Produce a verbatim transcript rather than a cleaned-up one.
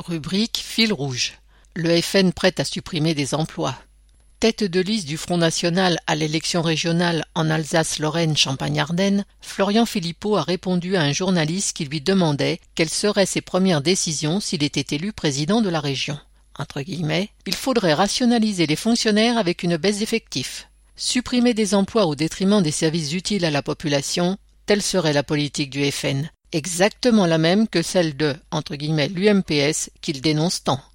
Rubrique Fil rouge. Le F N prête à supprimer des emplois. Tête de liste du Front National à l'élection régionale en Alsace-Lorraine Champagne-Ardenne, Florian Philippot a répondu à un journaliste qui lui demandait quelles seraient ses premières décisions s'il était élu président de la région. Entre guillemets, il faudrait rationaliser les fonctionnaires avec une baisse d'effectifs. Supprimer des emplois au détriment des services utiles à la population, telle serait la politique du F N. Exactement la même que celle de, entre guillemets, l'U M P S qu'il dénonce tant.